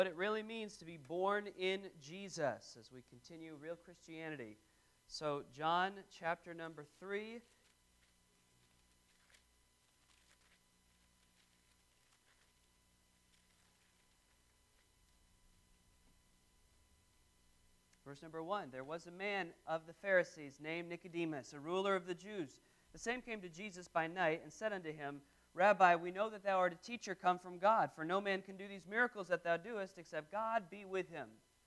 what it really means to be born in Jesus as we continue real Christianity. So, John chapter number 3. Verse number 1, there was a man of the Pharisees named Nicodemus, a ruler of the Jews. The same came to Jesus by night and said unto him, Rabbi, we know that thou art a teacher come from God, for no man can do these miracles that thou doest, except God be with him.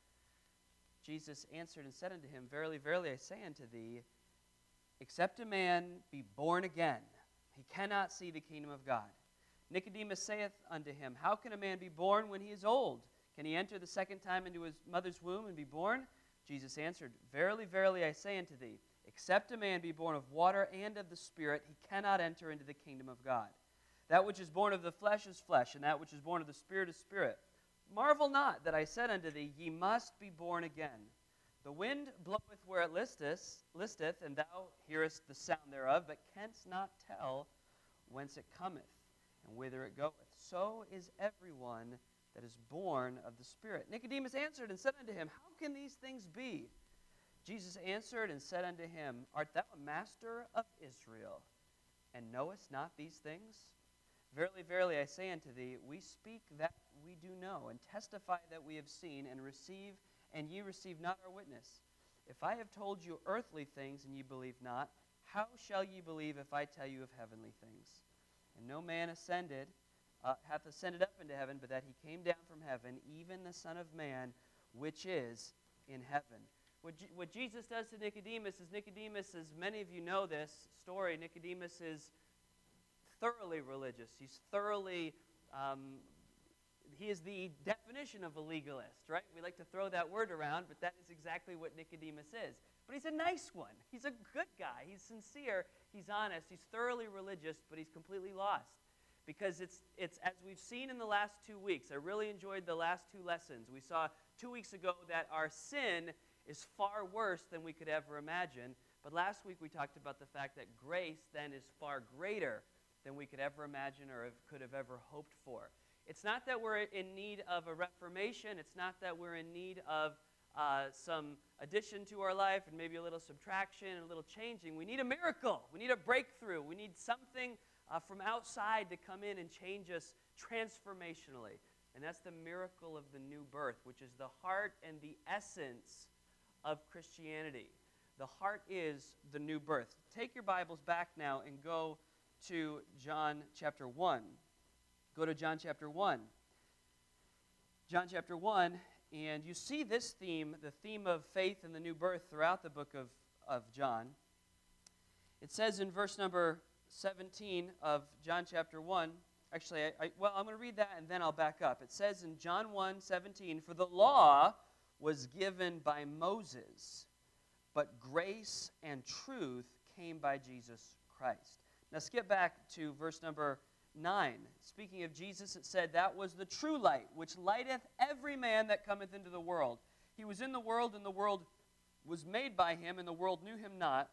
Jesus answered and said unto him, Verily, verily, I say unto thee, except a man be born again, he cannot see the kingdom of God. Nicodemus saith unto him, How can a man be born when he is old? Can he enter the second time into his mother's womb and be born? Jesus answered, Verily, verily, I say unto thee, except a man be born of water and of the Spirit, he cannot enter into the kingdom of God. That which is born of the flesh is flesh, and that which is born of the Spirit is spirit. Marvel not that I said unto thee, Ye must be born again. The wind bloweth where it listeth, and thou hearest the sound thereof, but canst not tell whence it cometh, and whither it goeth. So is everyone that is born of the Spirit. Nicodemus answered and said unto him, How can these things be? Jesus answered and said unto him, Art thou a master of Israel, and knowest not these things? Verily, verily, I say unto thee, we speak that we do know, and testify that we have seen, and ye receive not our witness. If I have told you earthly things, and ye believe not, how shall ye believe if I tell you of heavenly things? And no man hath ascended up into heaven, but that he came down from heaven, even the Son of Man, which is in heaven. What Jesus does to Nicodemus, as many of you know this story, Nicodemus is thoroughly religious. He's thoroughly, he is the definition of a legalist, right? We like to throw that word around, but that is exactly what Nicodemus is. But he's a nice one. He's a good guy. He's sincere. He's honest. He's thoroughly religious, but he's completely lost. Because it's as we've seen in the last 2 weeks, I really enjoyed the last two lessons. We saw 2 weeks ago that our sin is far worse than we could ever imagine. But last week we talked about the fact that grace then is far greater than we could ever imagine or could have ever hoped for. It's not that we're in need of a reformation. It's not that we're in need of some addition to our life and maybe a little subtraction and a little changing. We need a miracle. We need a breakthrough. We need something from outside to come in and change us transformationally. And that's the miracle of the new birth, which is the heart and the essence of Christianity. The heart is the new birth. Take your Bibles back now and go to John chapter 1. Go to John chapter 1. John chapter 1, and you see this theme, the theme of faith and the new birth throughout the book of John. It says in verse number 17 of John chapter 1, actually, I'm going to read that and then I'll back up. It says in John 1:17, For the law was given by Moses, but grace and truth came by Jesus Christ. Now skip back to verse number 9. Speaking of Jesus, it said, That was the true light, which lighteth every man that cometh into the world. He was in the world, and the world was made by him, and the world knew him not.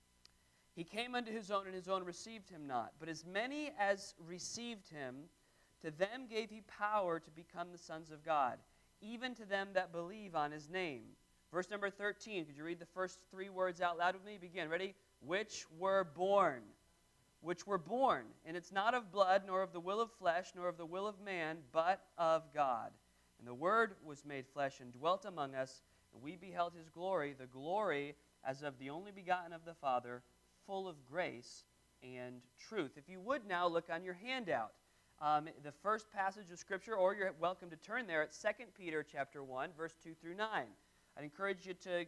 He came unto his own, and his own received him not. But as many as received him, to them gave he power to become the sons of God, even to them that believe on his name. Verse number 13, could you read the first 3 words out loud with me? Begin, ready? Which were born. Which were born. And it's not of blood, nor of the will of flesh, nor of the will of man, but of God. And the Word was made flesh and dwelt among us, and we beheld his glory, the glory as of the only begotten of the Father, full of grace and truth. If you would now look on your handout. The first passage of Scripture, or you're welcome to turn there, at 2 Peter chapter 1, verse 2 through 9. I'd encourage you to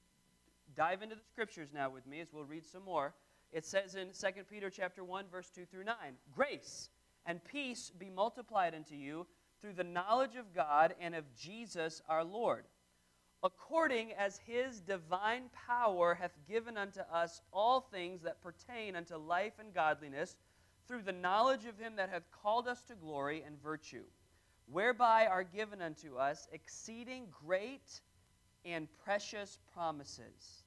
dive into the Scriptures now with me as we'll read some more. It says in 2 Peter chapter 1, verse 2 through 9, Grace and peace be multiplied unto you through the knowledge of God and of Jesus our Lord, according as his divine power hath given unto us all things that pertain unto life and godliness, through the knowledge of him that hath called us to glory and virtue, whereby are given unto us exceeding great and precious promises,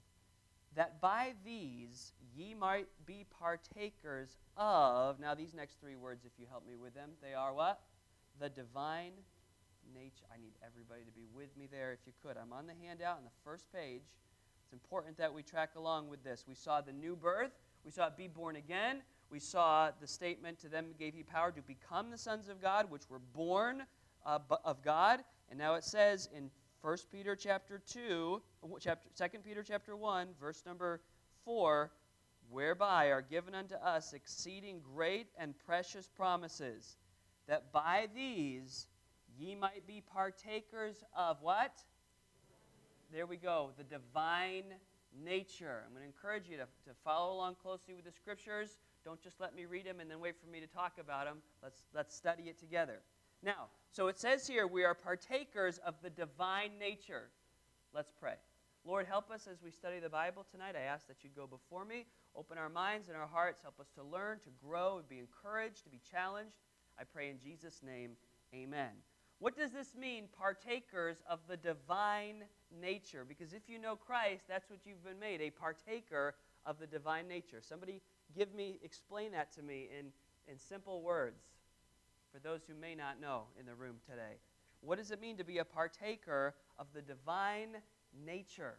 that by these ye might be partakers of, now these next 3 words, if you help me with them, they are what? The divine nature. I need everybody to be with me there if you could. I'm on the handout on the first page. It's important that we track along with this. We saw the new birth. We saw it be born again. We saw the statement, to them gave he power to become the sons of God, which were born of God. And now it says in 2 Peter chapter 2 Peter chapter 1, verse number 4, whereby are given unto us exceeding great and precious promises, that by these ye might be partakers of what? There we go, the divine nature. I'm going to encourage you to follow along closely with the scriptures. Don't just let me read them and then wait for me to talk about them. Let's study it together. Now, so it says here, we are partakers of the divine nature. Let's pray. Lord, help us as we study the Bible tonight. I ask that you go before me, open our minds and our hearts, help us to learn, to grow, and be encouraged, to be challenged. I pray in Jesus' name, amen. What does this mean, partakers of the divine nature? Because if you know Christ, that's what you've been made, a partaker of the divine nature. Somebody explain that to me in simple words for those who may not know in the room today. What does it mean to be a partaker of the divine nature?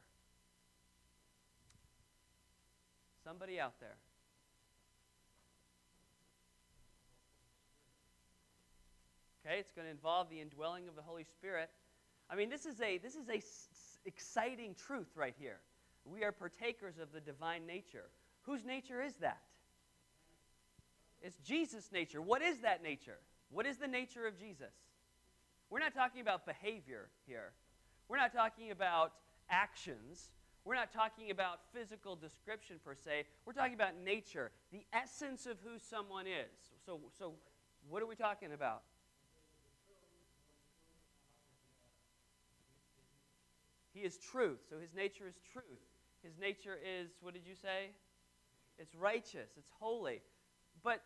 Somebody out there. Okay, it's going to involve the indwelling of the Holy Spirit. I mean, this is a exciting truth right here. We are partakers of the divine nature. Whose nature is that? It's Jesus' nature. What is that nature? What is the nature of Jesus? We're not talking about behavior here. We're not talking about actions. We're not talking about physical description per se. We're talking about nature, the essence of who someone is. So what are we talking about? He is truth, so his nature is truth. His nature is, what did you say? It's righteous, it's holy. But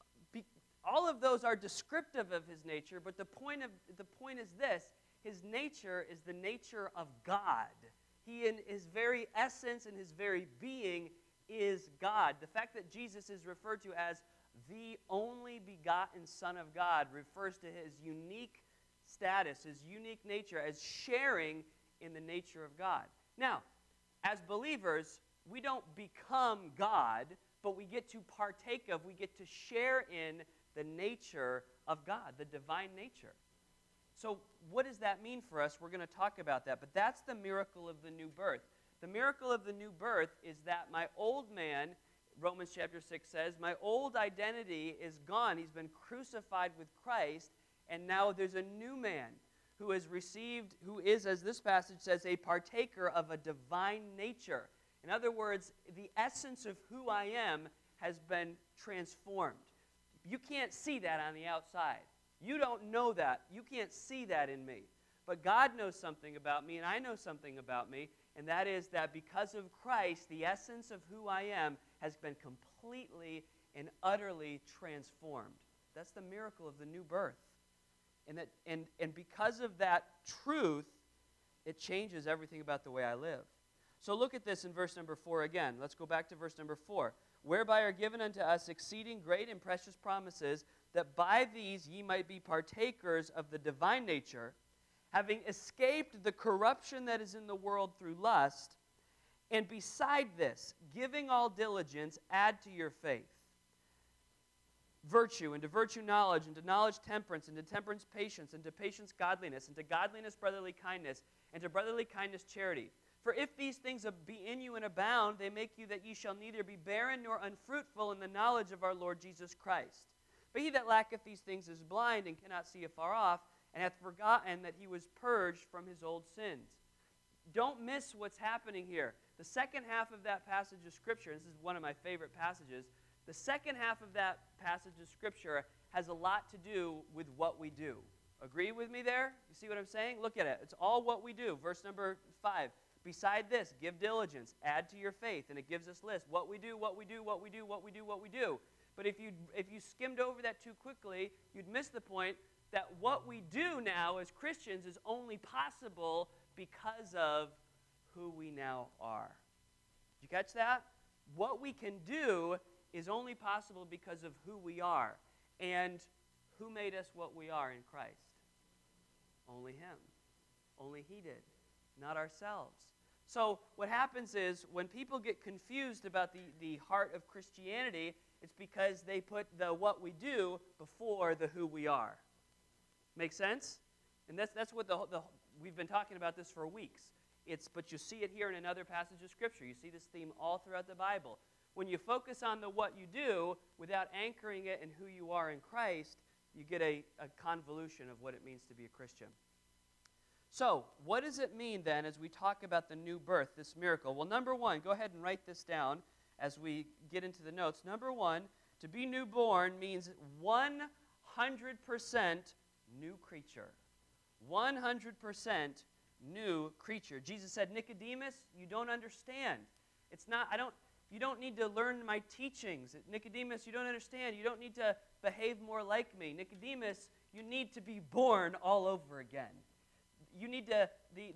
all of those are descriptive of his nature, but the point is this: his nature is the nature of God. He, in his very essence and his very being, is God. The fact that Jesus is referred to as the only begotten Son of God refers to his unique status, his unique nature, as sharing in the nature of God. Now, as believers, we don't become God, but we get to partake of, we get to share in the nature of God, the divine nature. So what does that mean for us? We're going to talk about that, but that's the miracle of the new birth. The miracle of the new birth is that my old man, Romans chapter 6 says, my old identity is gone. He's been crucified with Christ, and now there's a new man who has received, who is, as this passage says, a partaker of a divine nature. In other words, the essence of who I am has been transformed. You can't see that on the outside. You don't know that. You can't see that in me. But God knows something about me, and I know something about me, and that is that because of Christ, the essence of who I am has been completely and utterly transformed. That's the miracle of the new birth. And because of that truth, it changes everything about the way I live. So look at this in verse number 4 again. Let's go back to verse number 4. Whereby are given unto us exceeding great and precious promises, that by these ye might be partakers of the divine nature, having escaped the corruption that is in the world through lust, and beside this, giving all diligence, add to your faith virtue, and to virtue knowledge, and to knowledge temperance, and to temperance patience, and to patience godliness, and to godliness brotherly kindness, and to brotherly kindness charity. For if these things be in you and abound, they make you that ye shall neither be barren nor unfruitful in the knowledge of our Lord Jesus Christ. But he that lacketh these things is blind, and cannot see afar off, and hath forgotten that he was purged from his old sins. Don't miss what's happening here. The second half of that passage of Scripture, and this is one of my favorite passages, the second half of that passage of Scripture has a lot to do with what we do. Agree with me there? You see what I'm saying? Look at it. It's all what we do. Verse number 5. Beside this, give diligence, add to your faith. And it gives us list. What we do, what we do, what we do, what we do, what we do. But if you skimmed over that too quickly, you'd miss the point that what we do now as Christians is only possible because of who we now are. Did you catch that? What we can do is only possible because of who we are and who made us what we are in Christ. Only him. Only he did, not ourselves. So what happens is when people get confused about the heart of Christianity, it's because they put the what we do before the who we are. Make sense? And that's what we've been talking about this for weeks. But you see it here in another passage of Scripture. You see this theme all throughout the Bible. When you focus on the what you do without anchoring it in who you are in Christ, you get a convolution of what it means to be a Christian. So, what does it mean then as we talk about the new birth, this miracle? Well, number one, go ahead and write this down as we get into the notes. Number one, to be newborn means 100% new creature. 100% new creature. Jesus said, Nicodemus, you don't understand. You don't need to learn my teachings. Nicodemus, you don't understand. You don't need to behave more like me. Nicodemus, you need to be born all over again. You need to,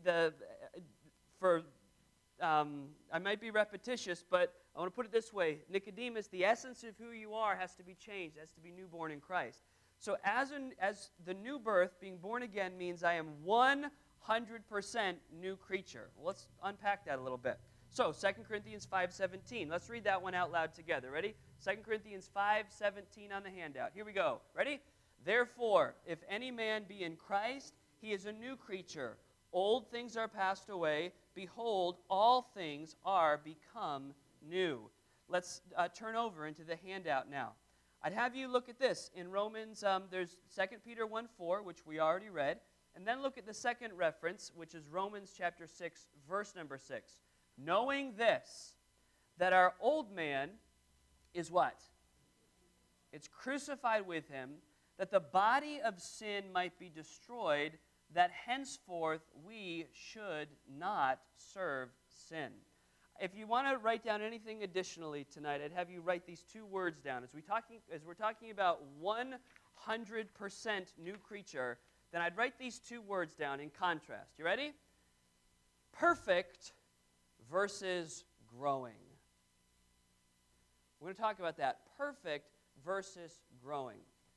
I might be repetitious, but I want to put it this way. Nicodemus, the essence of who you are has to be changed, has to be newborn in Christ. So as the new birth, being born again, means I am 100% new creature. Well, let's unpack that a little bit. So 2 Corinthians 5:17. Let's read that one out loud together. Ready? 2 Corinthians 5:17 on the handout. Here we go. Ready? Therefore, if any man be in Christ, he is a new creature. Old things are passed away. Behold, all things are become new. Let's turn over into the handout now. I'd have you look at this. In Romans, there's 2 Peter 1:4, which we already read. And then look at the second reference, which is Romans chapter 6, verse number 6. Knowing this, that our old man is what? It's crucified with him, that the body of sin might be destroyed, that henceforth we should not serve sin. If you want to write down anything additionally tonight, I'd have you write these two words down. As we're talking about 100% new creature, then I'd write these two words down in contrast. You ready? Perfect versus growing. We're going to talk about that. Perfect versus growing.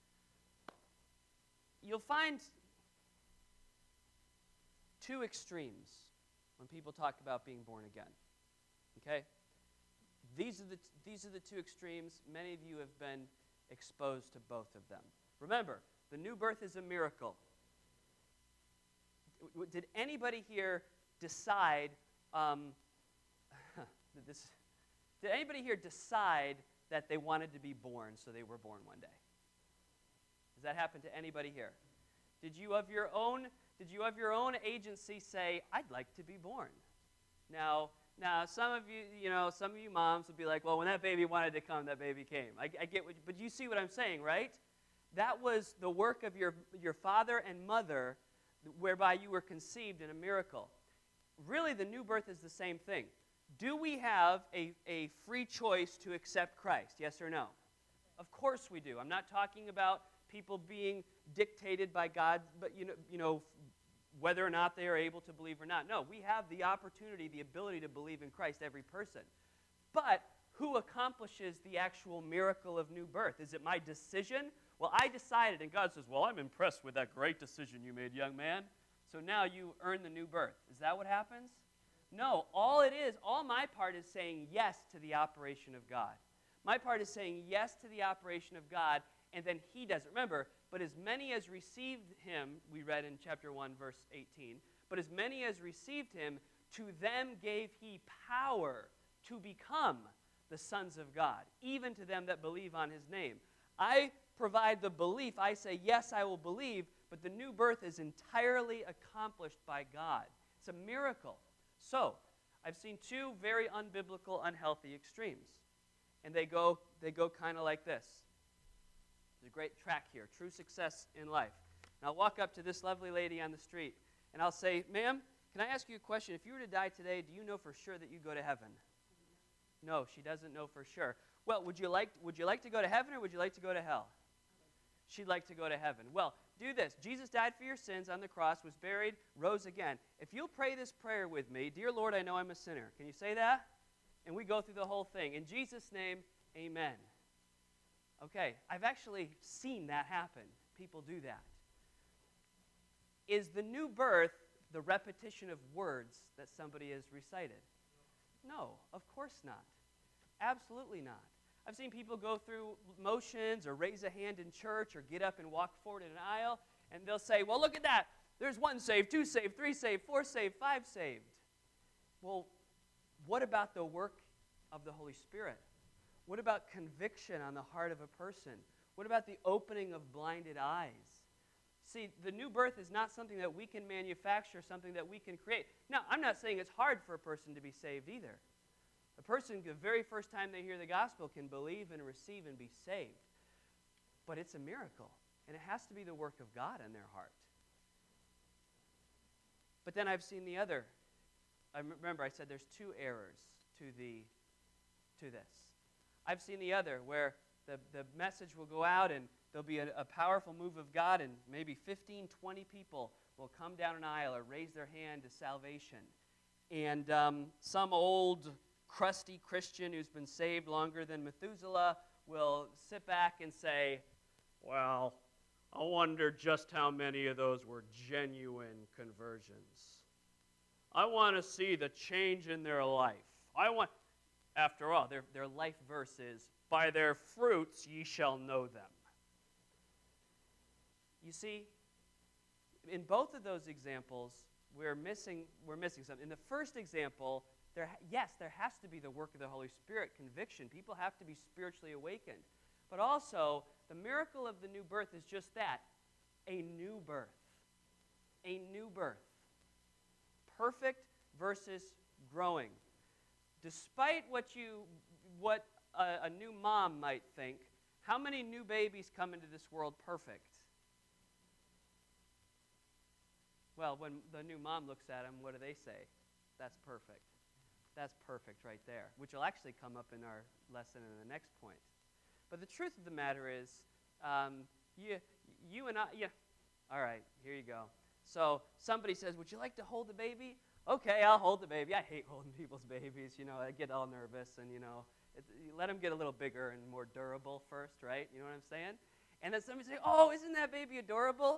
You'll find two extremes when people talk about being born again. Okay? These are the two extremes. Many of you have been exposed to both of them. Remember, the new birth is a miracle. Did anybody here decide did anybody here decide that they wanted to be born, so they were born one day? Does that happen to anybody here? Did you of your own agency say, I'd like to be born? Now some of you moms would be like, well, when that baby wanted to come, that baby came. I get but you see what I'm saying, right? That was the work of your father and mother, whereby you were conceived in a miracle. Really, the new birth is the same thing. Do we have a free choice to accept Christ? Yes or no? Of course we do. I'm not talking about people being dictated by God, but whether or not they are able to believe or not. No, we have the opportunity, the ability to believe in Christ, every person. But who accomplishes the actual miracle of new birth? Is it my decision? Well, I decided, and God says, well, I'm impressed with that great decision you made, young man. So now you earn the new birth. Is that what happens? No, all my part is saying yes to the operation of God. My part is saying yes to the operation of God, and then he does it. Remember, but as many as received him, we read in chapter 1, verse 18, but as many as received him, to them gave he power to become the sons of God, even to them that believe on his name. I provide the belief. I say, yes, I will believe, but the new birth is entirely accomplished by God. It's a miracle. So, I've seen two very unbiblical, unhealthy extremes. And they go kind of like this. There's a great track here, true success in life. And I'll walk up to this lovely lady on the street, and I'll say, ma'am, can I ask you a question? If you were to die today, do you know for sure that you go to heaven? No, she doesn't know for sure. Well, would you like to go to heaven, or would you like to go to hell? She'd like to go to heaven. Well, do this. Jesus died for your sins on the cross, was buried, rose again. If you'll pray this prayer with me, dear Lord, I know I'm a sinner. Can you say that? And we go through the whole thing. In Jesus' name, amen. Okay, I've actually seen that happen. People do that. Is the new birth the repetition of words that somebody has recited? No, of course not. Absolutely not. I've seen people go through motions or raise a hand in church or get up and walk forward in an aisle, and they'll say, well, look at that. There's 1 saved, 2 saved, 3 saved, 4 saved, 5 saved. Well, what about the work of the Holy Spirit? What about conviction on the heart of a person? What about the opening of blinded eyes? See, the new birth is not something that we can manufacture, something that we can create. Now, I'm not saying it's hard for a person to be saved either. A person, the very first time they hear the gospel, can believe and receive and be saved. But it's a miracle, and it has to be the work of God in their heart. But then I've seen the other. I remember I said there's 2 errors to this. I've seen the other, where the message will go out and there'll be a powerful move of God, and maybe 15, 20 people will come down an aisle or raise their hand to salvation. And some old, crusty Christian who's been saved longer than Methuselah will sit back and say, well, I wonder just how many of those were genuine conversions. I want to see the change in their life. After all, their life verse is, by their fruits ye shall know them. You see, in both of those examples, we're missing something. In the first example, there has to be the work of the Holy Spirit, conviction. People have to be spiritually awakened. But also, the miracle of the new birth is just that, a new birth. A new birth. Perfect versus growing. Despite what a new mom might think, how many new babies come into this world perfect? Well, when the new mom looks at them, what do they say? That's perfect. That's perfect right there, which will actually come up in our lesson in the next point. But the truth of the matter is, you and I, all right, here you go. So somebody says, would you like to hold the baby? Okay, I'll hold the baby. I hate holding people's babies. I get all nervous, and, you let them get a little bigger and more durable first, right? You know what I'm saying? And then somebody say, oh, isn't that baby adorable?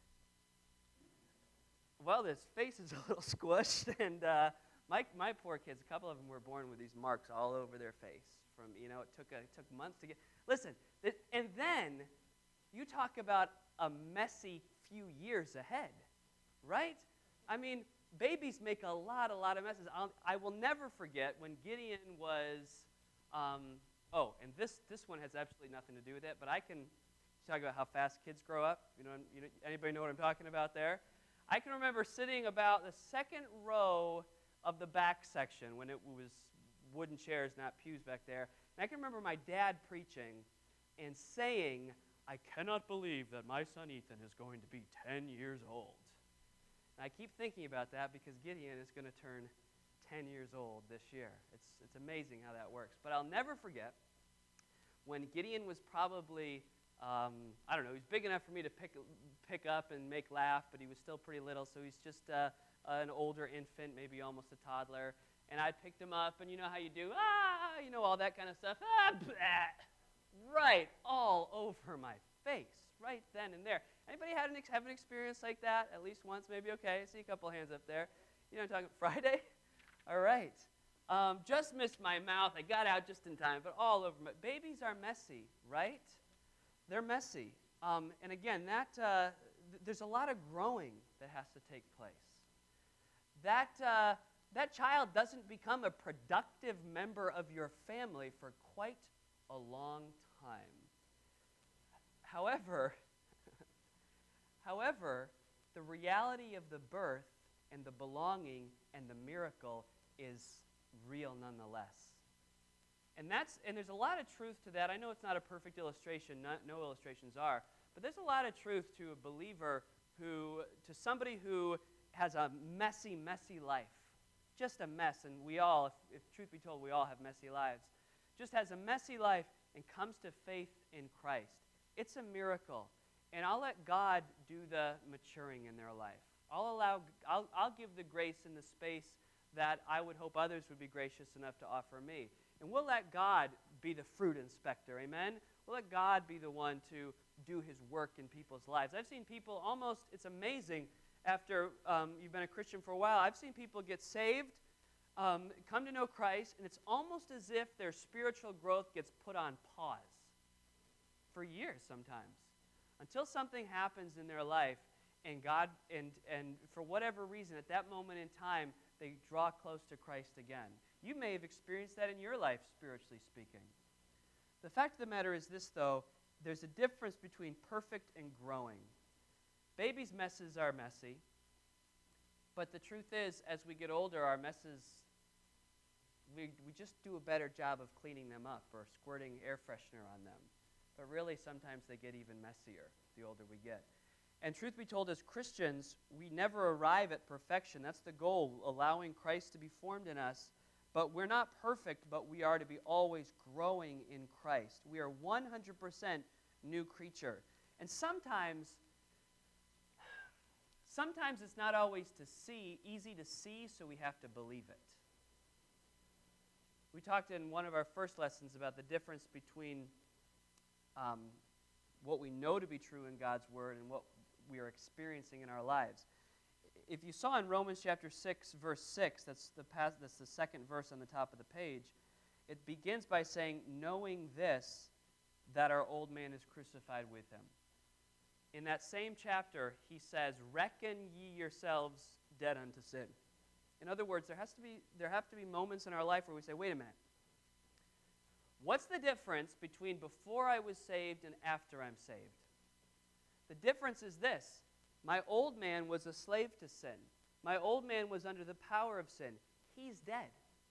Well, his face is a little squished, and my poor kids, a couple of them were born with these marks all over their face. From it took months to get. Listen, and then you talk about a messy few years ahead, right? I mean, babies make a lot of messes. I will never forget when Gideon was. And this one has absolutely nothing to do with it, but I can talk about how fast kids grow up. Anybody know what I'm talking about there? I can remember sitting about the second row of the back section when it was wooden chairs, not pews back there. And I can remember my dad preaching and saying, I cannot believe that my son Ethan is going to be 10 years old. And I keep thinking about that because Gideon is going to turn 10 years old this year. It's amazing how that works. But I'll never forget when Gideon was probably, he was big enough for me to pick up and make laugh, but he was still pretty little, so he's just an older infant, maybe almost a toddler. And I picked him up, and you know how you do, all that kind of stuff. Right all over my face, right then and there. Anybody have an experience like that at least once, maybe? Okay, I see a couple hands up there. I'm talking Friday? All right. Just missed my mouth. I got out just in time, but all over my. Babies are messy, right? They're messy. And again, there's a lot of growing that has to take place. That child doesn't become a productive member of your family for quite a long time. However, the reality of the birth and the belonging and the miracle is real nonetheless. And there's a lot of truth to that. I know it's not a perfect illustration, no illustrations are, but there's a lot of truth to a believer to somebody who has a messy, messy life. Just a mess, and we all, if truth be told, we all have messy lives. Just has a messy life and comes to faith in Christ. It's a miracle. And I'll let God do the maturing in their life. I'll give the grace and the space that I would hope others would be gracious enough to offer me. And we'll let God be the fruit inspector, amen? We'll let God be the one to do his work in people's lives. I've seen people it's amazing, after you've been a Christian for a while, I've seen people get saved, come to know Christ, and it's almost as if their spiritual growth gets put on pause for years sometimes, until something happens in their life, and God, and for whatever reason, at that moment in time, they draw close to Christ again. You may have experienced that in your life, spiritually speaking. The fact of the matter is this, though, there's a difference between perfect and growing. Babies' messes are messy, but the truth is, as we get older, our messes, we just do a better job of cleaning them up or squirting air freshener on them. But really, sometimes they get even messier the older we get. And truth be told, as Christians, we never arrive at perfection. That's the goal, allowing Christ to be formed in us. But we're not perfect, but we are to be always growing in Christ. We are 100% new creature. And sometimes it's not always easy to see, so we have to believe it. We talked in one of our first lessons about the difference between what we know to be true in God's Word and what we are experiencing in our lives. If you saw in Romans chapter 6, verse 6, that's the second verse on the top of the page, it begins by saying, knowing this, that our old man is crucified with him. In that same chapter, he says, reckon ye yourselves dead unto sin. In other words, there have to be moments in our life where we say, wait a minute. What's the difference between before I was saved and after I'm saved? The difference is this. My old man was a slave to sin. My old man was under the power of sin. He's dead.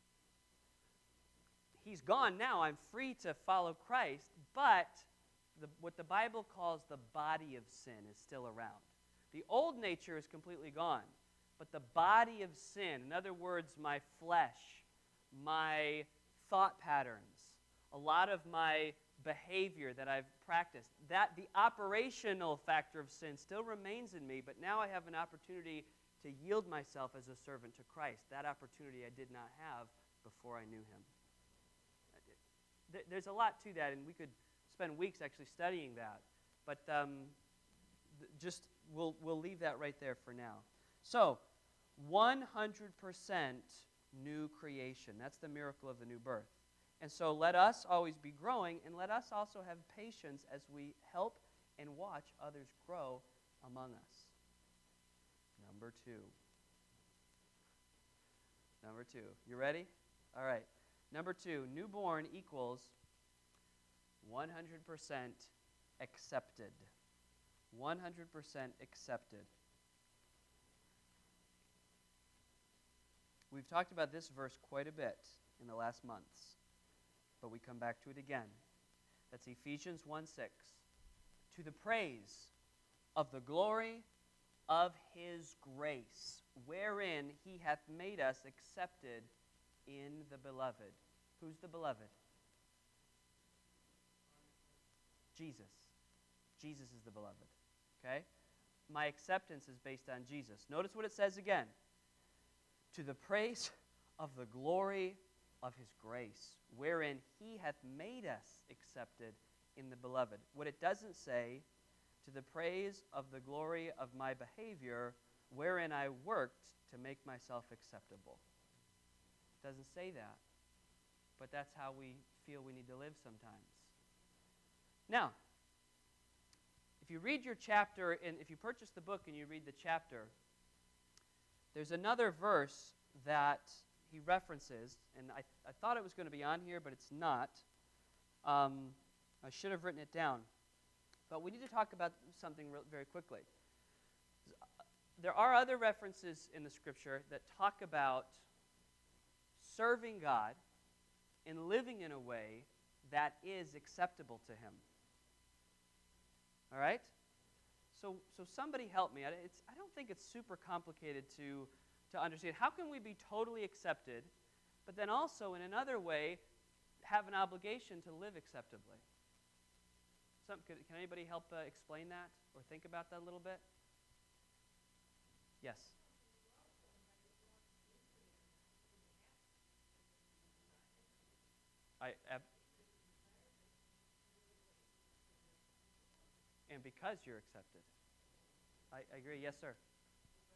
He's gone now. I'm free to follow Christ, but what the Bible calls the body of sin is still around. The old nature is completely gone, but the body of sin, in other words, my flesh, my thought patterns, a lot of my behavior that I've practiced, that the operational factor of sin still remains in me, but now I have an opportunity to yield myself as a servant to Christ. That opportunity I did not have before I knew him. There's a lot to that, and we could spend weeks actually studying that, but we'll leave that right there for now. So, 100% new creation. That's the miracle of the new birth. And so let us always be growing, and let us also have patience as we help and watch others grow among us. Number two. You ready? All right. Number 2, newborn equals 100% accepted. 100% accepted. We've talked about this verse quite a bit in the last months, but we come back to it again. That's Ephesians 1:6. To the praise of the glory of his grace, wherein he hath made us accepted in the beloved. Who's the beloved? Jesus. Jesus is the beloved. Okay? My acceptance is based on Jesus. Notice what it says again. To the praise of the glory of his grace, wherein he hath made us accepted in the beloved. What it doesn't say, to the praise of the glory of my behavior, wherein I worked to make myself acceptable. It doesn't say that, but that's how we feel we need to live sometimes. Now, if you read your chapter, and if you purchase the book and you read the chapter, there's another verse that he references, and I thought it was going to be on here, but it's not. I should have written it down. But we need to talk about something very quickly. There are other references in the Scripture that talk about serving God and living in a way that is acceptable to him. All right? So somebody help me. I don't think it's super complicated to understand. How can we be totally accepted, but then also in another way have an obligation to live acceptably? Can anybody help explain that or think about that a little bit? Yes. And because you're accepted. I agree. Yes, sir.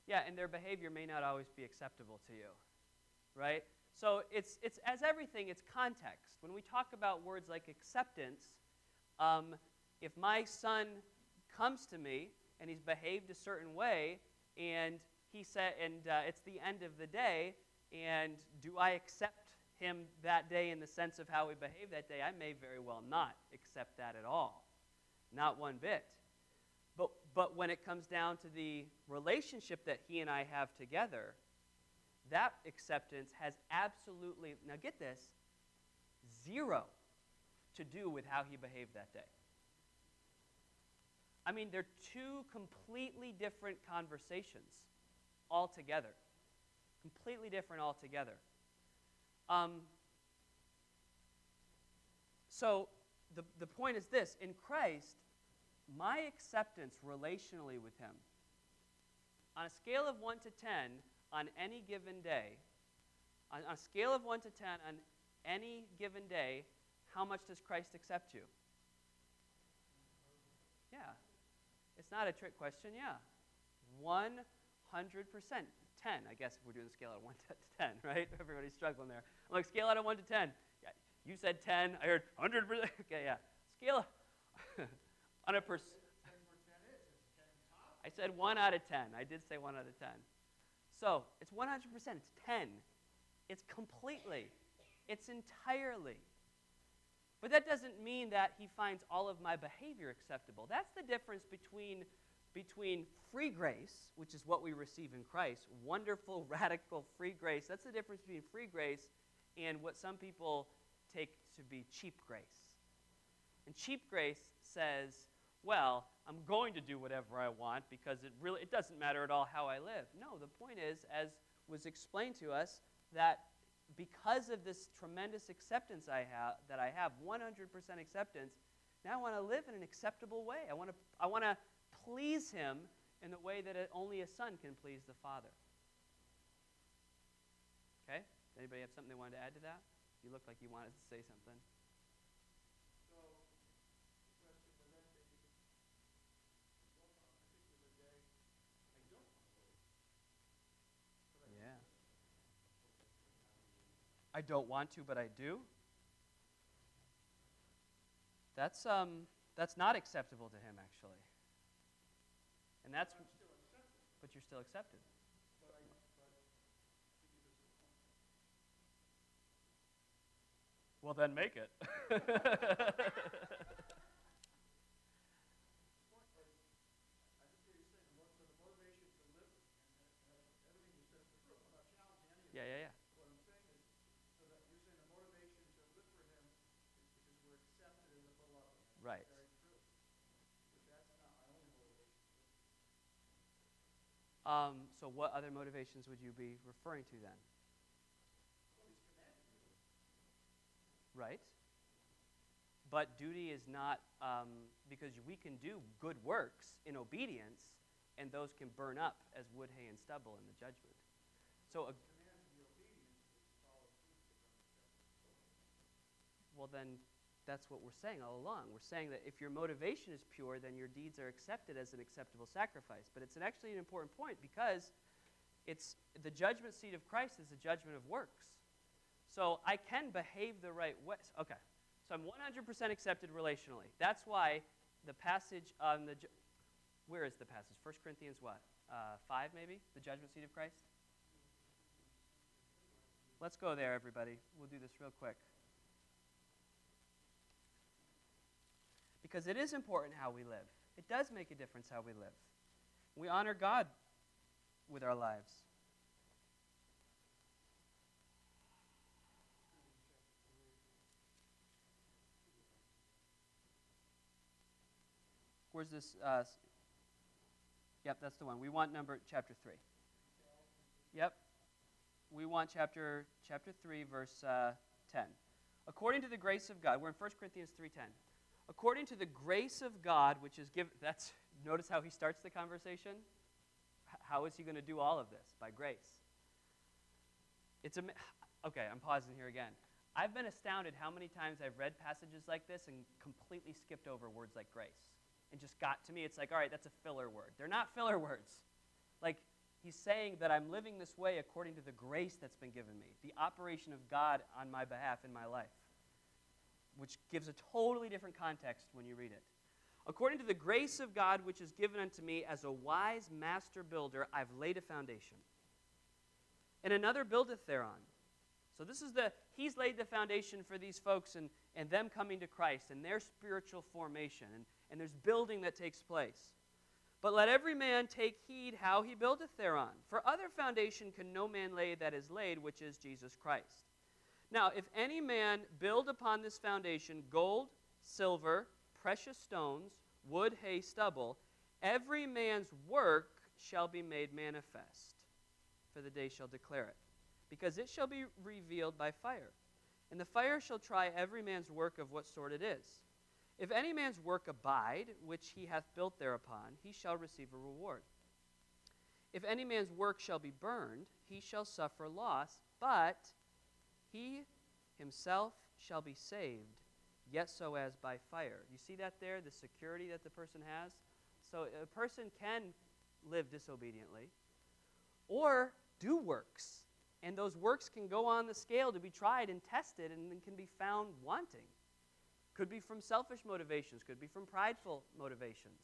Yeah, and their behavior may not always be acceptable to you, right? So it's as everything, it's context. When we talk about words like acceptance, if my son comes to me and he's behaved a certain way, and he said, it's the end of the day, and do I accept him that day in the sense of how he behaved that day? I may very well not accept that at all, not one bit. But when it comes down to the relationship that he and I have together, that acceptance has absolutely, now get this, zero to do with how he behaved that day. I mean, they're two completely different conversations altogether. Completely different altogether. So the point is this. In Christ, my acceptance relationally with him, on a scale of 1 to 10, on any given day, on a scale of 1 to 10, on any given day, how much does Christ accept you? Yeah. It's not a trick question, yeah. 100%. 10, I guess, if we're doing the scale out of 1 to 10, right? Everybody's struggling there. I'm like, scale out of 1 to 10. Yeah, you said 10. I heard 100%. Okay, yeah. Scale on a percent. I said 1 out of 10. I did say 1 out of 10. So it's 100%. It's 10. It's completely. It's entirely. But that doesn't mean that he finds all of my behavior acceptable. That's the difference between free grace, which is what we receive in Christ, wonderful, radical free grace. That's the difference between free grace and what some people take to be cheap grace. And cheap grace says, well, I'm going to do whatever I want because it doesn't matter at all how I live. No, the point is, as was explained to us, that because of this tremendous acceptance I have 100% acceptance, now I want to live in an acceptable way. I want to please him in the way that only a son can please the Father. Okay? Does anybody have something they wanted to add to that? You look like you wanted to say something. So, the question would then be, what on a particular day I don't want to live? Yeah. I don't want to, but I do. That's not acceptable to him, actually. And that's, I'm still accepted. but you're still accepted. But to give us a point. Well, then make it. I just hear you saying the motivation to live, and everything you said is true. I'm not challenging any of Yeah. it. What I'm saying is, so that you're saying the motivation to live for him is because we're accepted in the beloved. Right. Very true. But that's not my only motivation. So what other motivations would you be referring to then? Well, he's commanded me. Right. But duty is not, because we can do good works in obedience, and those can burn up as wood, hay, and stubble in the judgment. So, Commands to be obedient to follow through. well then, that's what we're saying all along. We're saying that if your motivation is pure, then your deeds are accepted as an acceptable sacrifice. But it's actually an important point because it's the judgment seat of Christ is the judgment of works. So I can behave the right way. Okay. So I'm 100% accepted relationally. That's why the passage on the... Where is the passage? 1 Corinthians what? 5 maybe? The judgment seat of Christ? Let's go there, everybody. We'll do this real quick. Because it is important how we live. It does make a difference how we live. We honor God with our lives. Where's this? Yep, that's the one. We want chapter 3. Yep. We want chapter 3, verse 10. According to the grace of God, we're in 1 Corinthians 3:10. According to the grace of God, which is given, notice how he starts the conversation? How is he going to do all of this? By grace. Okay, I'm pausing here again. I've been astounded how many times I've read passages like this and completely skipped over words like grace. And just got to me, it's like, all right, that's a filler word. They're not filler words. Like, He's saying that I'm living this way according to the grace that's been given me, the operation of God on my behalf in my life, which gives a totally different context when you read it. According to the grace of God which is given unto me as a wise master builder, I've laid a foundation. And another buildeth thereon. So he's laid the foundation for these folks and them coming to Christ and their spiritual formation. And there's building that takes place. But let every man take heed how he buildeth thereon. For other foundation can no man lay that is laid, which is Jesus Christ. Now, if any man build upon this foundation gold, silver, precious stones, wood, hay, stubble, every man's work shall be made manifest, for the day shall declare it, because it shall be revealed by fire. And the fire shall try every man's work of what sort it is. If any man's work abide, which he hath built thereupon, he shall receive a reward. If any man's work shall be burned, he shall suffer loss, but he himself shall be saved, yet so as by fire. You see that there, the security that the person has? So a person can live disobediently or do works, and those works can go on the scale to be tried and tested and then can be found wanting. Could be from selfish motivations, could be from prideful motivations.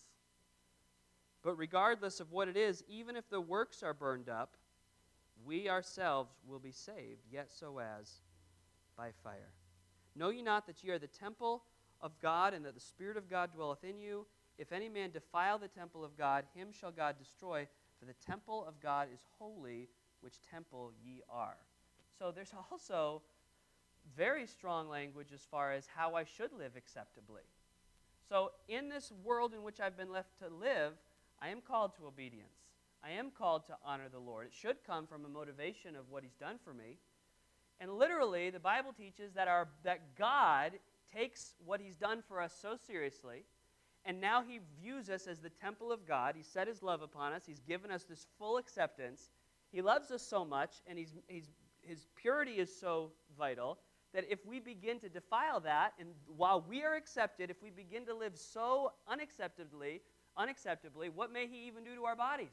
But regardless of what it is, even if the works are burned up, we ourselves will be saved, yet so as by fire. Know ye not that ye are the temple of God, and that the Spirit of God dwelleth in you? If any man defile the temple of God, him shall God destroy, for the temple of God is holy, which temple ye are. So there's also very strong language as far as how I should live acceptably. So in this world in which I've been left to live, I am called to obedience. I am called to honor the Lord. It should come from a motivation of what he's done for me. And literally, the Bible teaches that God takes what he's done for us so seriously, and now he views us as the temple of God. He's set his love upon us. He's given us this full acceptance. He loves us so much, and his purity is so vital, that if we begin to defile that, and while we are accepted, if we begin to live so unacceptably, what may he even do to our bodies?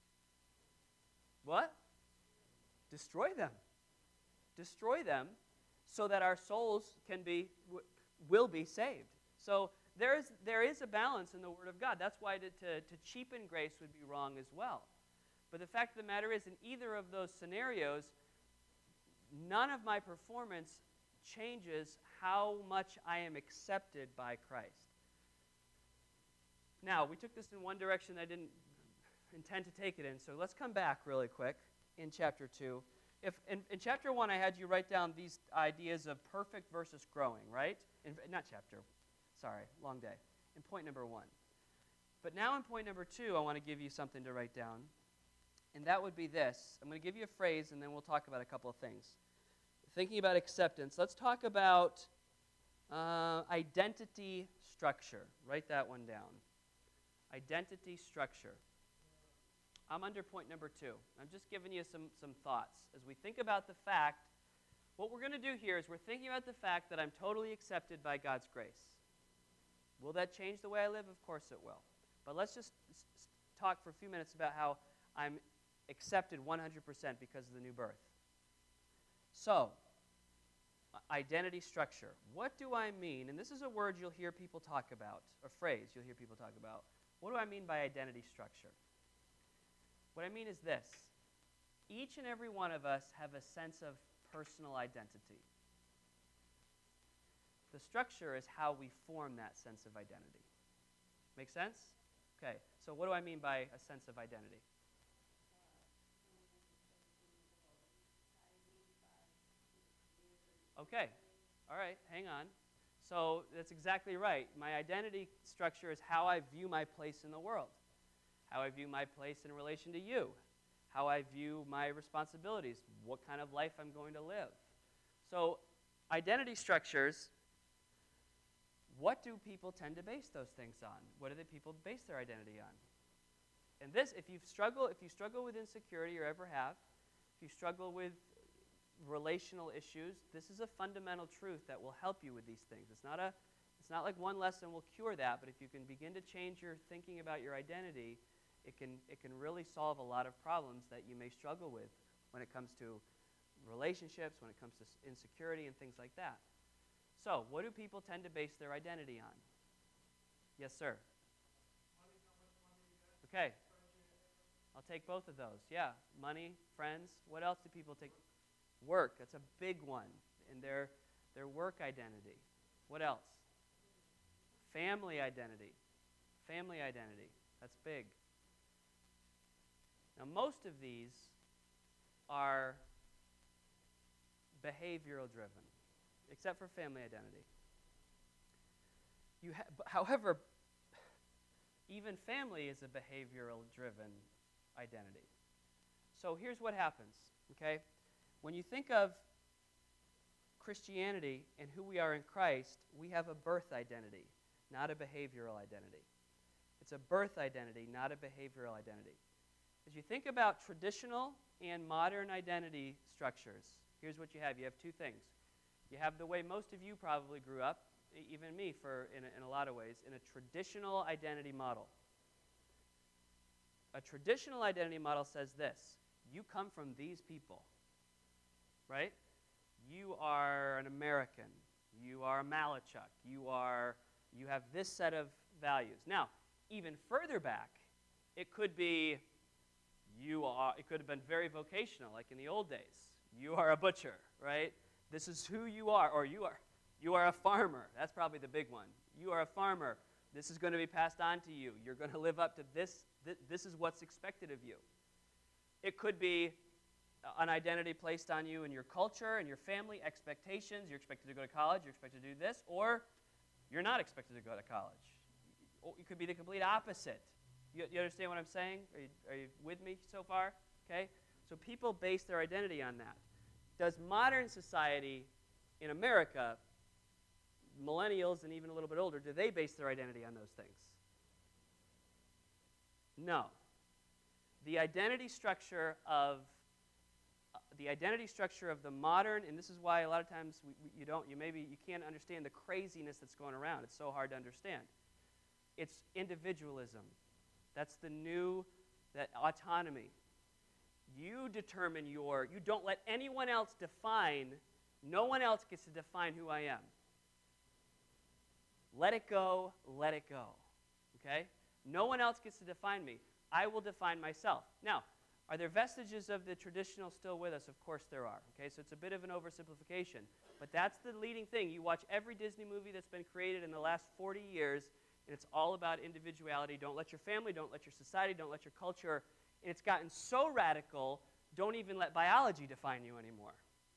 What? Destroy them. Destroy them so that our souls will be saved. So there is a balance in the Word of God. That's why to cheapen grace would be wrong as well. But the fact of the matter is, in either of those scenarios, none of my performance changes how much I am accepted by Christ. Now, we took this in one direction I didn't intend to take it in, so let's come back really quick in chapter 2. If in chapter 1, I had you write down these ideas of perfect versus growing, right? Long day. In point number 1. But now in point number 2, I want to give you something to write down, and that would be this. I'm going to give you a phrase, and then we'll talk about a couple of things. Thinking about acceptance, let's talk about identity structure. Write that one down. Identity structure. I'm under point number 2. I'm just giving you some thoughts. As we think about the fact, what we're going to do here is we're thinking about the fact that I'm totally accepted by God's grace. Will that change the way I live? Of course it will. But let's just talk for a few minutes about how I'm accepted 100% because of the new birth. So, identity structure. What do I mean? And this is a word you'll hear people talk about, a phrase you'll hear people talk about. What do I mean by identity structure? What I mean is this. Each and every one of us have a sense of personal identity. The structure is how we form that sense of identity. Make sense? Okay, so what do I mean by a sense of identity? Okay, all right, hang on. So that's exactly right. My identity structure is how I view my place in the world, how I view my place in relation to you, how I view my responsibilities, what kind of life I'm going to live. So identity structures, what do people tend to base those things on? What do the people base their identity on? And this, if you struggle with insecurity or ever have, if you struggle with relational issues, this is a fundamental truth that will help you with these things. It's not like one lesson will cure that, but if you can begin to change your thinking about your identity, it can really solve a lot of problems that you may struggle with when it comes to relationships, when it comes to insecurity and things like that. So, what do people tend to base their identity on? Yes, sir. Money, how much money you got, Okay, friends you have. I'll take both of those. Yeah, money, friends. What else do people take? Work. That's a big one in their work identity. What else? Family identity. Family identity. That's big. Now, most of these are behavioral driven, except for family identity. However, even family is a behavioral driven identity. So here's what happens, okay? When you think of Christianity and who we are in Christ, we have a birth identity, not a behavioral identity. It's a birth identity, not a behavioral identity. As you think about traditional and modern identity structures, here's what you have. You have two things. You have the way most of you probably grew up, even me in a lot of ways, in a traditional identity model. A traditional identity model says this: you come from these people, right? You are an American. You are a Malachuk. You have this set of values. Now, even further back, it could have been very vocational, like in the old days. You are a butcher, right? This is who you are, or you are a farmer. That's probably the big one. You are a farmer. This is going to be passed on to you. You're going to live up to this. This is what's expected of you. It could be an identity placed on you in your culture and your family expectations. You're expected to go to college. You're expected to do this, or you're not expected to go to college. It could be the complete opposite. You understand what I'm saying? Are you with me so far? Okay? So people base their identity on that. Does modern society in America, millennials and even a little bit older, do they base their identity on those things? No. The identity structure of the modern, and this is why a lot of times you can't understand the craziness that's going around. It's so hard to understand. It's individualism. That's that autonomy. You determine you don't let anyone else define, no one else gets to define who I am. Let it go, okay? No one else gets to define me. I will define myself. Now, are there vestiges of the traditional still with us? Of course there are, okay? So it's a bit of an oversimplification, but that's the leading thing. You watch every Disney movie that's been created in the last 40 years, and it's all about individuality. Don't let your family, don't let your society, don't let your culture. And it's gotten so radical, don't even let biology define you anymore.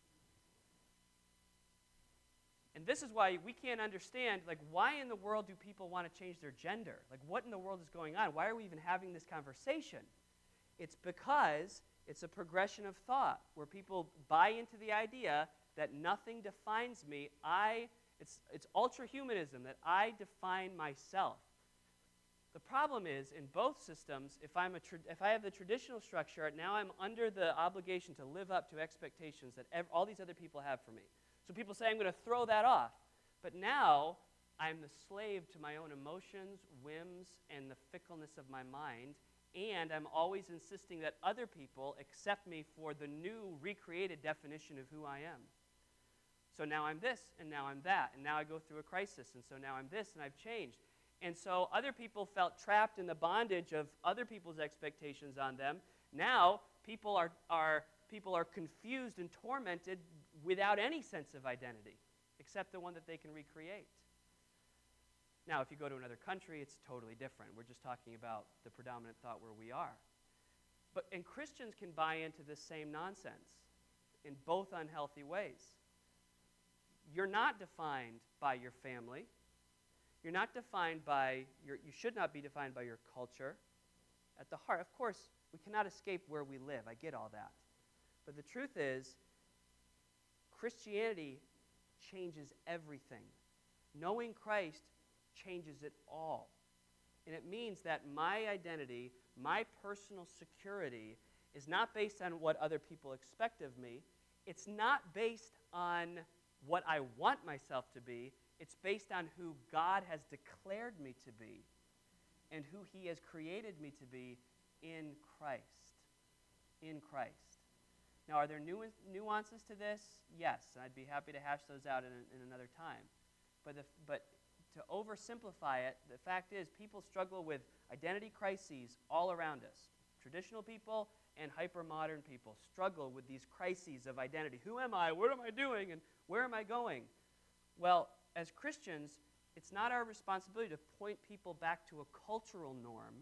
And this is why we can't understand, why in the world do people want to change their gender? What in the world is going on? Why are we even having this conversation? It's because it's a progression of thought where people buy into the idea that nothing defines me. It's ultra-humanism, that I define myself. The problem is, in both systems, if I have the traditional structure, now I'm under the obligation to live up to expectations that all these other people have for me. So people say, I'm going to throw that off. But now, I'm the slave to my own emotions, whims, and the fickleness of my mind, and I'm always insisting that other people accept me for the new, recreated definition of who I am. So now I'm this, and now I'm that, and now I go through a crisis, and so now I'm this, and I've changed. And so other people felt trapped in the bondage of other people's expectations on them. Now people are confused and tormented without any sense of identity, except the one that they can recreate. Now, if you go to another country, it's totally different. We're just talking about the predominant thought where we are. And Christians can buy into this same nonsense in both unhealthy ways. You're not defined by your family. You're not defined by you should not be defined by your culture. At the heart, of course, we cannot escape where we live. I get all that. But the truth is, Christianity changes everything. Knowing Christ changes it all. And it means that my identity, my personal security, is not based on what other people expect of me. It's not based on what I want myself to be. It's based on who God has declared me to be and who He has created me to be in Christ. In Christ. Now, are there nuances to this? Yes, and I'd be happy to hash those out in another time. But to oversimplify it, the fact is people struggle with identity crises all around us. Traditional people and hyper-modern people struggle with these crises of identity. Who am I? What am I doing? And where am I going? Well, as Christians, it's not our responsibility to point people back to a cultural norm,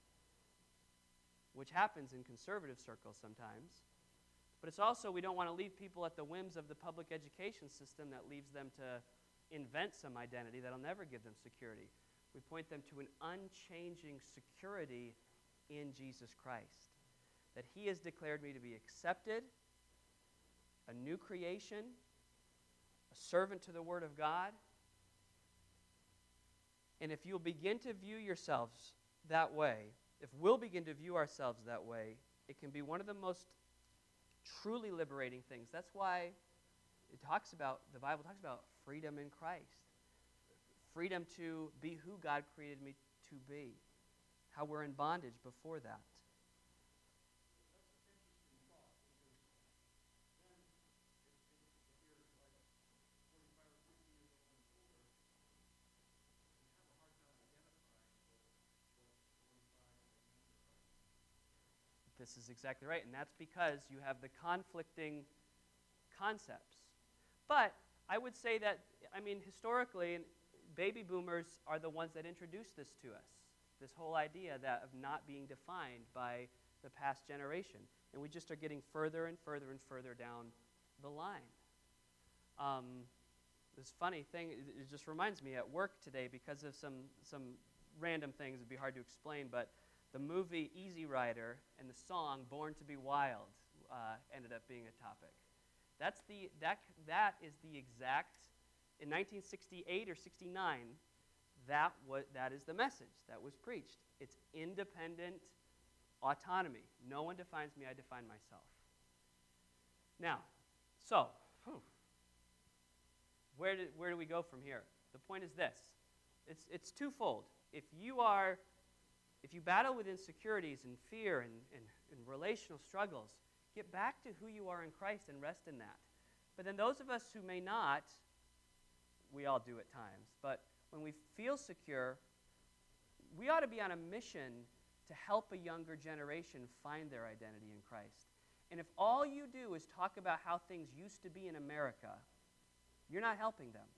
which happens in conservative circles sometimes. But it's also, we don't want to leave people at the whims of the public education system that leaves them to invent some identity that'll never give them security. We point them to an unchanging security in Jesus Christ. That he has declared me to be accepted, a new creation, a servant to the Word of God. And if you'll begin to view yourselves that way, if we'll begin to view ourselves that way, it can be one of the most truly liberating things. That's why the Bible talks about freedom in Christ. Freedom to be who God created me to be. How we're in bondage before that. This is exactly right, and that's because you have the conflicting concepts. But I would say that, historically, baby boomers are the ones that introduced this to us, this whole idea of not being defined by the past generation. And we just are getting further and further and further down the line. This funny thing, it just reminds me at work today, because of some random things, it'd be hard to explain, but the movie Easy Rider and the song Born to Be Wild ended up being a topic. That is the exact, in 1968 or 69, that is the message that was preached. It's independent autonomy. No one defines me, I define myself. Now, where do we go from here? The point is this. It's twofold. If you battle with insecurities and fear and relational struggles, get back to who you are in Christ and rest in that. But then those of us who may not, we all do at times, but when we feel secure, we ought to be on a mission to help a younger generation find their identity in Christ. And if all you do is talk about how things used to be in America, you're not helping them.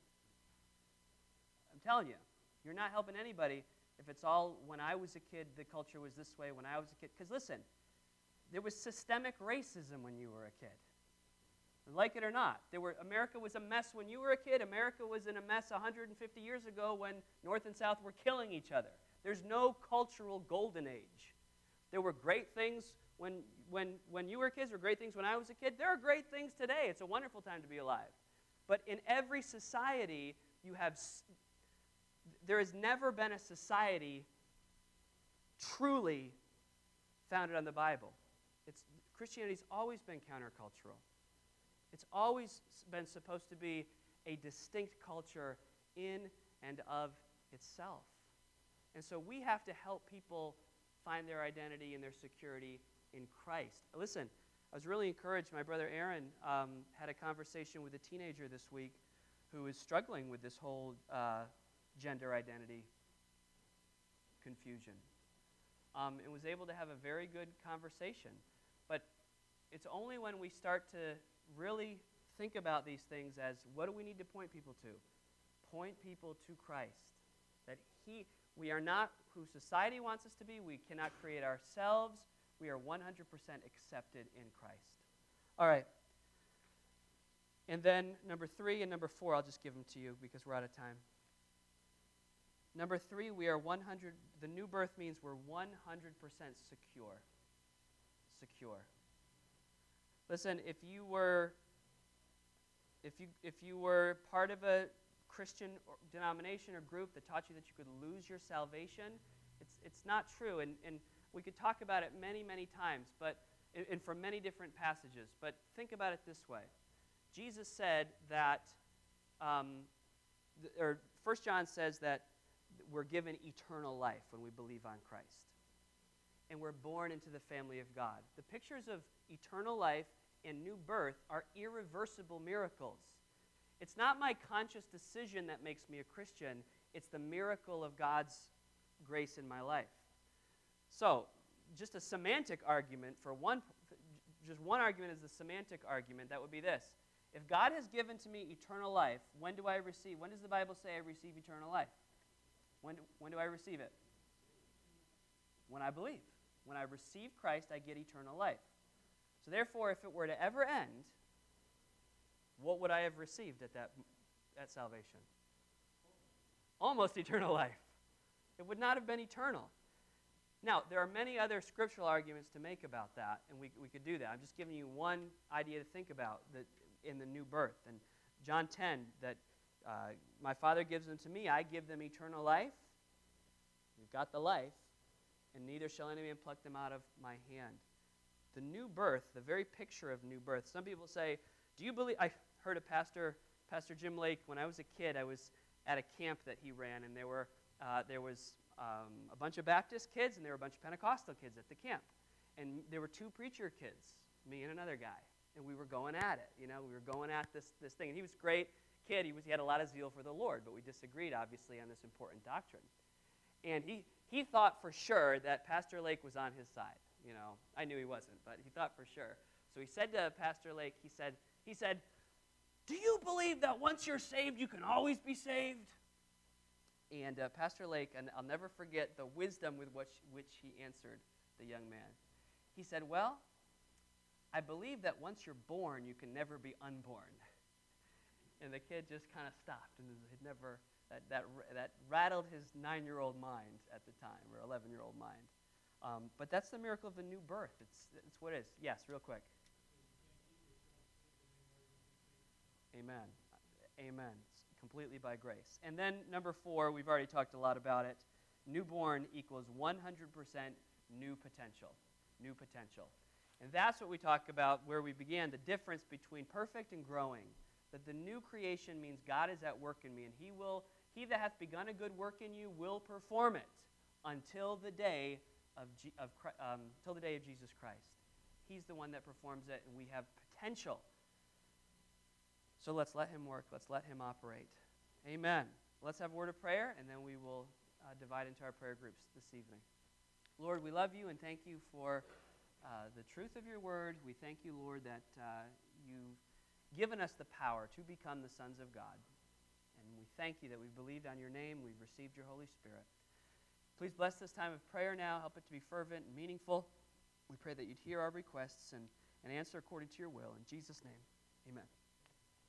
I'm telling you, you're not helping anybody if it's all, when I was a kid, the culture was this way, when I was a kid. Because listen, there was systemic racism when you were a kid. Like it or not. America was a mess when you were a kid. America was in a mess 150 years ago when North and South were killing each other. There's no cultural golden age. There were great things when you were kids, there were great things when I was a kid. There are great things today. It's a wonderful time to be alive. But in every society, there has never been a society truly founded on the Bible. Christianity's always been countercultural. It's always been supposed to be a distinct culture in and of itself. And so we have to help people find their identity and their security in Christ. Listen, I was really encouraged. My brother Aaron had a conversation with a teenager this week who is struggling with this whole gender identity confusion, and was able to have a very good conversation. But it's only when we start to really think about these things as, what do we need to point people to? Point people to Christ. That we are not who society wants us to be. We cannot create ourselves. We are 100% accepted in Christ. All right. And then number 3 and number 4, I'll just give them to you because we're out of time. Number 3, we are 100, the new birth means we're 100% secure. Secure. Listen, if you were part of a Christian denomination or group that taught you that you could lose your salvation, it's not true. And we could talk about it many, many times, and from many different passages. But think about it this way. Jesus said that, or 1 John says that we're given eternal life when we believe on Christ. and we're born into the family of God. The pictures of eternal life and new birth are irreversible miracles. It's not my conscious decision that makes me a Christian. It's the miracle of God's grace in my life. So, just a semantic argument just one argument is the semantic argument. That would be this. If God has given to me eternal life, when does the Bible say I receive eternal life? When do I receive it? When I believe. When I receive Christ, I get eternal life. So therefore, if it were to ever end, what would I have received at salvation? Almost eternal life. It would not have been eternal. Now, there are many other scriptural arguments to make about that, and we could do that. I'm just giving you one idea to think about that in the new birth. And John 10, that my Father gives them to me, I give them eternal life. We've got the life, and neither shall any man pluck them out of my hand. The new birth, the very picture of new birth. Some people say, do you believe, I heard a Pastor Jim Lake, when I was a kid, I was at a camp that he ran, and there was a bunch of Baptist kids, and there were a bunch of Pentecostal kids at the camp. And there were two preacher kids, me and another guy, and we were going at it. We were going at this thing. And he was a great kid. He had a lot of zeal for the Lord, but we disagreed, obviously, on this important doctrine. And he thought for sure that Pastor Lake was on his side. I knew he wasn't, but he thought for sure. So he said to Pastor Lake, he said, do you believe that once you're saved, you can always be saved? And Pastor Lake, and I'll never forget the wisdom with which he answered the young man. He said, well, I believe that once you're born, you can never be unborn. And the kid just kind of stopped, and that rattled his 9-year-old mind at the time, or 11-year-old mind. But that's the miracle of the new birth. It's what it is. Yes, real quick. Amen. Amen. It's completely by grace. And then number 4, we've already talked a lot about it. Newborn equals 100% new potential. New potential. And that's what we talk about where we began, the difference between perfect and growing. That the new creation means God is at work in me, and he that hath begun a good work in you will perform it until the day of Jesus Christ. He's the one that performs it, and we have potential. So let's let him work. Let's let him operate. Amen. Let's have a word of prayer, and then we will divide into our prayer groups this evening. Lord, we love you and thank you for the truth of your word. We thank you, Lord, that you've given us the power to become the sons of God. And we thank you that we've believed on your name. We've received your Holy Spirit. Please bless this time of prayer now. Help it to be fervent and meaningful. We pray that you'd hear our requests and answer according to your will. In Jesus' name, amen.